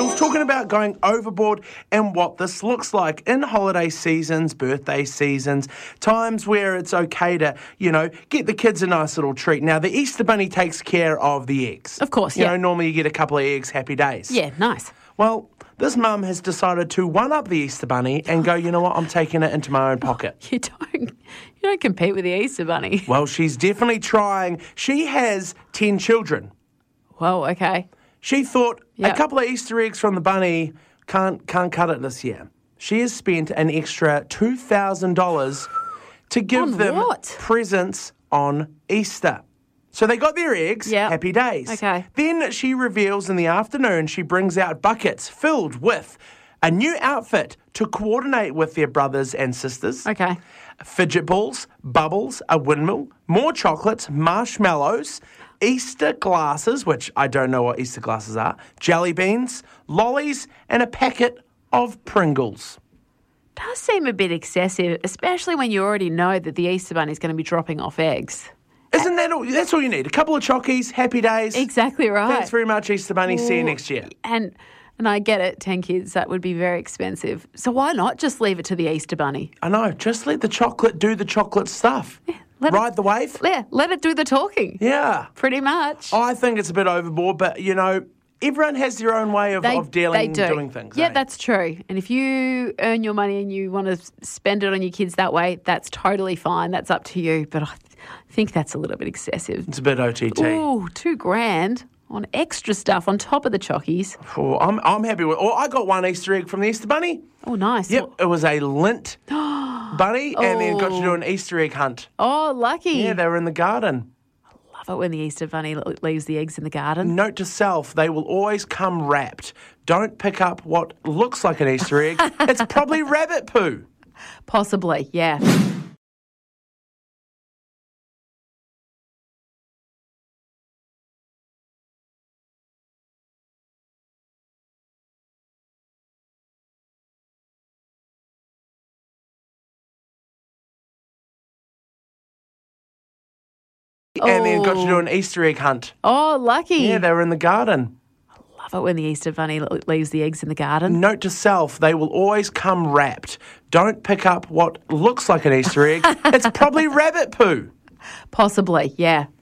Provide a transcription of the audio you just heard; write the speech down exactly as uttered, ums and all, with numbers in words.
Jules, talking about going overboard and what this looks like in holiday seasons, birthday seasons, times where it's okay to, you know, get the kids a nice little treat. Now, the Easter Bunny takes care of the eggs. Of course, You yeah. know, normally you get a couple of eggs, happy days. Yeah, nice. Well, this mum has decided to one-up the Easter Bunny and go, you know what, I'm taking it into my own pocket. You don't, you don't compete with the Easter Bunny. Well, she's definitely trying. She has ten children. Whoa, okay. She thought Yep. a couple of Easter eggs from the bunny can't can't cut it this year. She has spent an extra two thousand dollars to give On them what? presents on Easter. So they got their eggs, Yep. happy days. Okay. Then she reveals in the afternoon she brings out buckets filled with a new outfit to coordinate with their brothers and sisters. Okay. Fidget balls, bubbles, a windmill, more chocolates, marshmallows, Easter glasses, which I don't know what Easter glasses are, jelly beans, lollies, and a packet of Pringles. Does seem a bit excessive, especially when you already know that the Easter Bunny is going to be dropping off eggs. Isn't that all? That's all you need. A couple of chockies, happy days. Exactly right. Thanks very much, Easter Bunny. See you next year. And and I get it, ten kids, that would be very expensive. So why not just leave it to the Easter Bunny? I know. Just let the chocolate do the chocolate stuff. let it- Ride the wave. Yeah, let it do the talking. Yeah. Pretty much. I think it's a bit overboard, but, you know, everyone has their own way of, They- of dealing they and do. doing things. Yeah, eh? that's true. And if you earn your money and you want to spend it on your kids that way, that's totally fine. That's up to you. But I th- think that's a little bit excessive. It's a bit O T T. Ooh, two grand on extra stuff on top of the chockies. Oh, I'm, I'm happy with Oh, I got one Easter egg from the Easter Bunny. Oh, nice. Yep, it was a lint bunny, and then got to do an Easter egg hunt. Oh, lucky. Yeah, they were in the garden. Love it when the Easter Bunny l- leaves the eggs in the garden. Note to self, they will always come wrapped. Don't pick up what looks like an Easter egg. It's probably rabbit poo. Possibly, yeah. And then got to do an Easter egg hunt. Oh, lucky. Yeah, they were in the garden. Love it when the Easter Bunny l- leaves the eggs in the garden. Note to self, they will always come wrapped. Don't pick up what looks like an Easter egg. It's probably rabbit poo. Possibly, yeah.